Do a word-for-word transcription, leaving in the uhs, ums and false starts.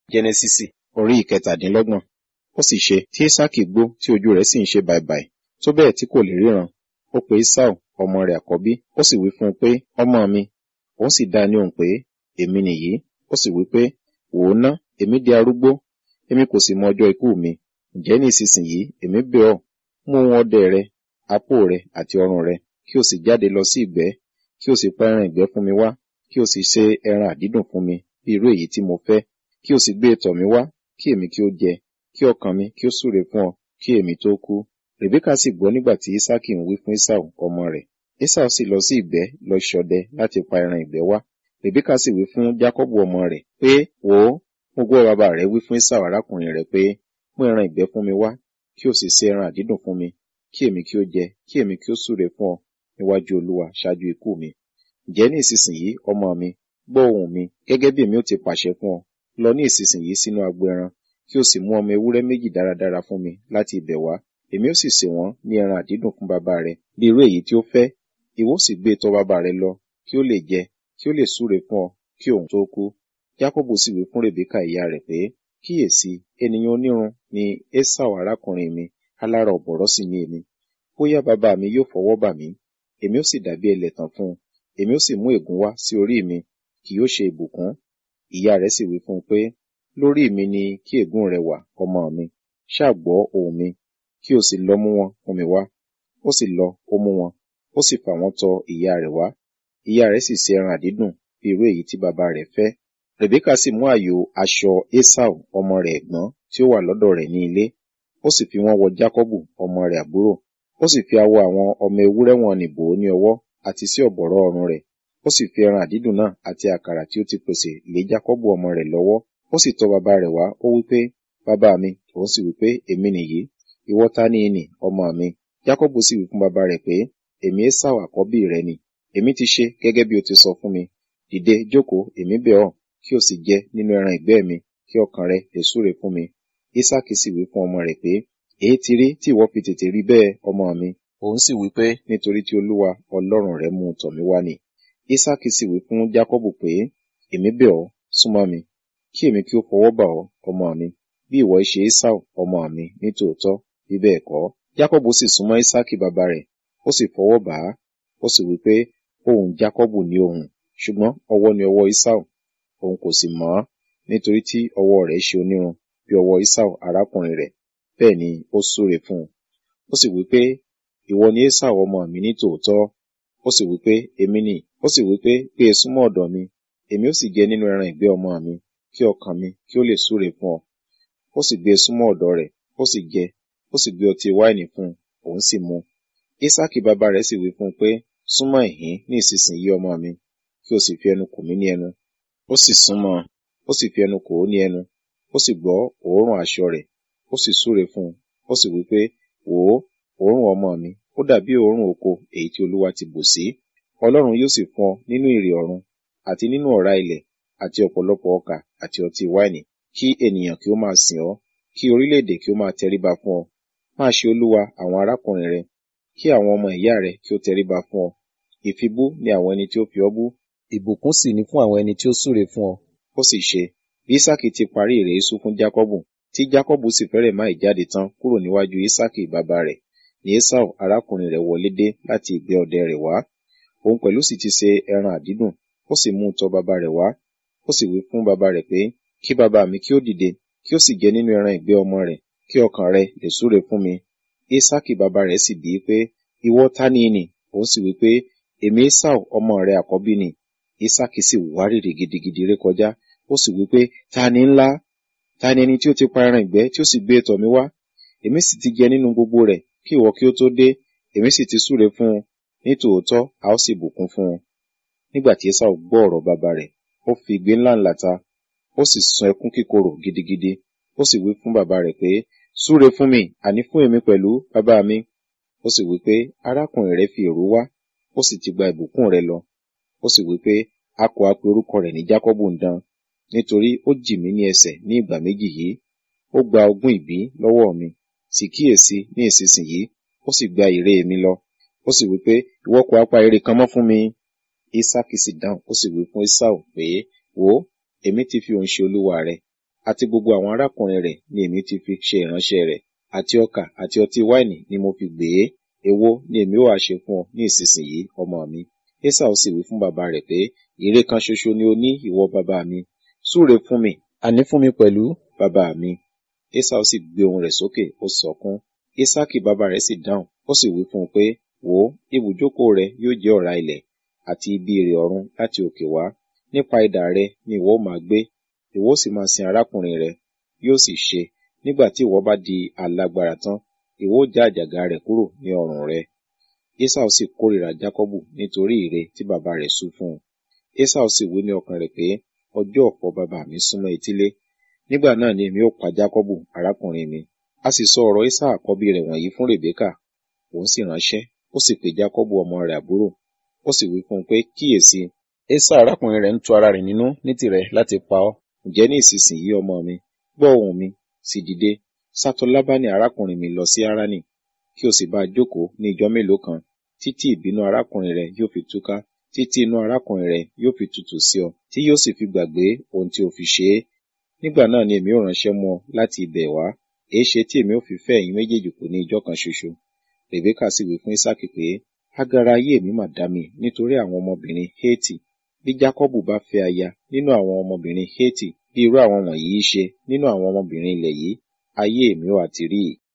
Jẹ́nẹ́sísì orí ìkẹtàdínlọ́gbọ̀n. Ó sì ṣe tí Ísákì gbó tí ojú rẹ̀ sì ń ṣe bàìbàì, tó bẹ́ẹ̀ tí kò lè ríran. Ó pe Ésáù ọmọ rẹ̀ àkọ́bí, ó sì wí fún un pé, ọmọ mi. Òun sì dá ní ohùn pé, èmi nìyí. Ó sì wí pé, wò ó ná, èmi di arúgbó, èmi kò sì mọ ọjọ́ ikú mi. Ǹjẹ́ ní ìsinsìnyí èmi bẹ̀ ọ́, mú ohun ọdẹ rẹ, apó rẹ àti ọrùn rẹ, kí o sì jáde lọ sí ìgbẹ́, kí o sì pa ẹran ìgbẹ́ fún mi wá, kí o sì ṣe ẹran àdídùn fún mi, bí irú èyí tí mo fẹ́, kí o sì gbé tọ̀ mí wá, kí èmi kí ó jẹ, kí ọkàn mi kí ó súre fún ọ, kí èmi tó kú. Rèbékà sì gbọ́ nígbà tí Ísákì ń wí fún Ésáù ọmọ rẹ̀. Ésáù sì lọ sí ìgbẹ́ lọ ṣọdẹ láti pa ẹran ìgbẹ́ wá. Rèbékà sì wí fún Jákọ́bù ọmọ rẹ̀ pé, wò ó, mo gbọ́ bàbá rẹ̀ wí fún Ésáù arákùnrin rẹ̀ pé, mú ẹran ìgbẹ́ fún mi wá, kí o sì ṣe ẹran àdídùn fún mi, kí èmi kí ó jẹ, kí èmi kí ó súre fún ọ níwájú Olúwa ṣáájú ikú mi. Ǹjẹ́ ní ìsinsìnyí, ọmọ mi, gbọ́ ohùn mi, gẹ́gẹ́ bí èmi ó ti pàṣẹ fún ọ. Lọ ní ìsinsìnyí sínú agbo ẹran, kí o sì mú ọmọ ewúrẹ́ méjì dáradára fún mi láti ibẹ̀ wá. Èmi ó sì sè wọ́n ní ẹran àdídùn fún bàbá rẹ, bí irú èyí tí ó fẹ́. Ìwọ sì gbé tọ̀ bàbá rẹ lọ, kí ó lè jẹ, kí ó lè súre fún ọ, kí òun tó kú. Jákọ́bù sì wí fún Rèbékà ìyá rẹ̀ pé, kíyèsí, ènìyàn onírun ni Ésáù arákùnrin mi, alára ọ̀bọ̀rọ̀ sì ni èmi. Bóyá bàbá mi yóò fọwọ́ bà mí, èmi ó sì dàbí ẹlẹ́tàn fún un, èmi ó sì mú ègún wá sí orí mi, kì yóò ṣe ìbùkún. Ìyá rẹ̀ sì wí fún un pé, lórí mi ni kí ègún rẹ wà, ọmọ mi. Ṣáà gbọ́ ohùn mi, kí o sì lọ mú wọn fún mi wá. Ó sì lọ, ó mú wọn, ó sì fà wọ́n tọ̀ ìyá rẹ̀ wá. Ìyá rẹ̀ sì ṣe ẹran àdídùn bí irú èyí tí bàbá rẹ̀ fẹ́. Rèbékà sì mú ààyò aṣọ Ésáù ọmọ rẹ̀ ẹ̀gbọ́n tí ó wà lọ́dọ̀ rẹ̀ ní ilé, ó sì fi wọ́n wọ Jákọ́bù ọmọ rẹ̀ àbúrò. Ó sì fi awọ àwọn ọmọ ewúrẹ́ wọn nì bò ó ní ọwọ́ àti sí ọ̀bọ̀rọ̀ ọrùn rẹ̀. Ó sì fi ẹran àdídùn náà àti àkàrà tí ó ti pèsè lé Jákọ́bù ọmọ rẹ̀ lọ́wọ́. Ó sì tọ̀ bàbá rẹ̀ wá, ó wí pé, bàbá mi. Òun sì wí pé, èmi nìyí. Ìwọ ta ni ìnì, ọmọ mi? Jákọ́bù sì wí fún bàbá rẹ̀ pé, èmi Ésáù àkọ́bí rẹ ni. Èmi ti ṣe gẹ́gẹ́ bí o ti sọ fún mi. Dìde, jókòó, èmi bẹ̀ ọ́, kí o sì jẹ nínú ẹran ìgbẹ́ mi, kí ọkàn rẹ lè súre fún mi. Ísákì sì wí fún ọmọ rẹ̀ pé, èé ti rí tí ìwọ fi tètè rí bẹ́ẹ̀, ọmọ mi? Òun sì wí pé, nítorí tí Olúwa Ọlọ́run rẹ mú tọ̀ mí wá ni. Ísákì sì wí fún Jákọ́bù pé, èmi bẹ̀ ọ́, súnmọ́ mi, kí èmi kí ó fọwọ́ bà ọ́, ọmọ mi, bí ìwọ ṣe Ésáù ọmọ mi ní tòótọ́, bí bẹ́ẹ̀ kọ́. Jákọ́bù sì súnmọ́ Ísákì bàbá rẹ̀, ó sì fọwọ́ bà á, ó sì wí pé, ohùn Jákọ́bù ni ohùn, ṣùgbọ́n ọwọ́ ni ọwọ́ Ésáù. Òun kò sì mọ̀ ọ́, nítorí tí ọwọ́ rẹ̀ ṣe onírun bí ọwọ́ Ésáù arákùnrin rẹ̀. Bẹ́ẹ̀ ni ó súre fún un. Ó sì wí pé, ìwọ ni Ésáù ọmọ mi ní tòótọ́. Ó sì wí pé, èmi ni. Ó sì wí pé, gbé e súnmọ́ ọ̀dọ̀ mi, èmi ó sì jẹ nínú ẹran ìgbẹ́ ọmọ mi, kí ọkàn mi kí ó lè súre fún ọ. Ó sì gbé e súnmọ́ ọ̀dọ̀ rẹ̀, ó sì jẹ, ó sì gbé ọtí wáìnì fún un, òun sì mu. Ísákì bàbá rẹ̀ sì wí fún un pé, súnmọ́ ìhín ní ìsinsìnyí ọmọ mi, kí o sì fi ẹnu kò mí ní ẹnu. Ó sì súnmọ́, ó sì fi ẹnu kò ó ní ẹnu, ó sì gbọ́ òórùn aṣọ rẹ̀, ó sì súre fún un, ó sì wí pé, wò ó, òórùn ọmọ mi, ó dàbí òórùn oko èyí tí Olúwa ti bù sí. Ọlọ́run yóò sì fún ọ nínú ìrì ọ̀run, àti nínú ọ̀rá ilẹ̀, àti ọ̀pọ̀lọpọ̀ ọkà àti ọtí wáìnì, kí ènìyàn kí ó máa sìn ọ́, kí orílẹ̀-èdè kí ó máa tẹríba fún ọ. Máa ṣe olúwa àwọn arákùnrin rẹ, kí àwọn ọmọ ìyá rẹ kí ó tẹríba fún ọ. Ìfibú ni àwọn ẹni tí ó fi ọ́ bú, ìbùkún sì ni fún àwọn ẹni tí ó súre fún ọ. Ó sì ṣe, bí Ísákì ti parí ìrèésú fún Jákọ́bù, tí Jákọ́bù sì fẹ́rẹ̀ máì jáde tán kúrò níwájú Ísákì bàbá rẹ̀, ní Ésáù arákùnrin rẹ̀ wọlé dé láti ìgbẹ́ ọdẹ rẹ̀ wá. Òun pẹ̀lú sì ti ṣe ẹran àdídùn, ó sì mú un tọ̀ bàbá rẹ̀ wá. Ó sì wí fún bàbá rẹ̀ pé, kí bàbá mi kí ó dìde, kí ó sì jẹ nínú ẹran ìgbẹ́ ọmọ rẹ̀, kí ọkàn rẹ lè súre fún mi. Ísákì bàbá rẹ̀ sì bí i pé, ìwọ ta ni ìnì? Òun sì wí pé, èmi Ésáù ọmọ rẹ àkọ́bí ni. Ísákì sì wárìrì gidigidi rékọjá, ó sì wí pé, ta ni ńlá? Ta ni ẹni tí ó ti pa ẹran ìgbẹ́ tí ó sì gbé tọ̀ mí wá? Èmi sì ti jẹ nínú gbogbo rẹ̀, kí ìwọ kí ó tó dé, èmi sì ti súre fún un, ní tòótọ́ a ó sì bùkún fún un. Nígbà tí Ésáù gbọ́ ọ̀rọ̀ bàbá rẹ̀, ó fi igbe ńláńlá ta, ó sì sun ẹkún kíkorò gidigidi. Ó sì wí fún bàbá rẹ̀ pé, súre fún mi, àní fún èmi pẹ̀lú, bàbá mi. Ó sì wí pé, arákùnrin rẹ̀ fi èrú wá, ó sì ti gba ìbùkún rẹ̀ lọ. Ó sì wí pé, a kò ha pe orúkọ rẹ̀ ní Jákọ́bù ǹdan, nítorí ó jì mí ní ẹsẹ̀ ní ìgbà méjì yìí. Ó gba ogún ìbí lọ́wọ́ mi, sì kíyèsí ní ìsinsìnyí, ó sì gba ìre mi lọ. Ó sì wí pé, ìwọ kò ha pa ère kan mọ́ fún mi? Ísákì sì dáhùn, ó sì wí fún Ésáù pé, wò ó, èmi ti fi òun ṣe olúwa rẹ, àti gbogbo àwọn arákùnrin rẹ̀ ni èmi ti fi ṣe ìránṣẹ́ rẹ̀, àti ọkà àti ọtí wáìnì ni mo fi gbé e. Èwo ni èmi ó wá ṣe fún ọ ní ìsinsìnyí, ọmọ mi? Esau sì wí fún bàbá rẹ̀ pé, ìre kan ṣoṣo ni o ní, ìwọ bàbá mi. Súre fún mi, àní fún mi pẹ̀lú, bàbá mi. Esau sì gbé ohùn rẹ̀ sókè, ó sọkún. Isaaki bàbá rẹ̀ sì dáhùn, ó sì wí fún un pé, wò ó, ibùjókòó rẹ yóò jẹ́ ọ̀rá ilẹ̀, àti ibi ìrè ọ̀run láti òkè wá. Nípa idà rẹ ni ìwọ ó máa gbé, ìwọ ó sì máa sin arákùnrin rẹ. Yóò sì ṣe, nígbà tí ìwọ bá di alágbára tán, ìwọ ó já àjàgà rẹ̀ kúrò ní ọrùn rẹ. Esau sì kórìíra Jákọ́bù nítorí ìre tí bàbá rẹ̀ sú fún un. Esau sì wí ní ọkàn rẹ̀ pé, ọjọ́ ọ̀fọ̀ bàbá mi súnmọ́ etílé. Nígbà náà ni èmi ó pa Jákọ́bù arákùnrin mi. A sì sọ ọ̀rọ̀ Esau àkọ́bí rẹ̀ wọ̀nyí fún Rèbékà. Òun sì ránṣẹ́, ó sì pe Jákọ́bù ọmọ rẹ̀ àbúrò. Ó sì wí fún un pé, kíyèsí, Esau arákùnrin rẹ̀ ń tu ara rẹ̀ nínú ní tirẹ̀ láti pa ọ́. Ǹjẹ́ ní ìsinsìnyí ọmọ mi, gbọ́ ohùn mi, sì dìde, sá tọ̀ Lábánì arákùnrin mi lọ sí Háránì, kí o sì bá a jókòó ní ijọ́ mélòó kan, títí ìbínú arákùnrin rẹ̀ yóò fi túká, títí inú arákùnrin rẹ̀ yóò fi tutù sí ọ, tí yóò sì fi gbàgbé ohun tí o fi ṣe é. Nígbà náà ni èmi ó ránṣẹ́ mú ọ láti ibẹ̀ wá. Èéṣe tí èmi ó fi fẹ́ ẹ̀yin méjèèjì kù ní ijọ́ kan ṣoṣo? Rèbékà sì wí fún Ísákì pé, agara ayé mi mà dá mi nítorí àwọn ọmọbìnrin Hétì. Bí Jákọ́bù bá fẹ́ aya nínú àwọn ọmọbìnrin Hétì, bí irú àwọn wọ̀nyí ṣe nínú àwọn ọmọbìnrin ilẹ̀ yìí, ayé mi ó àti rí i.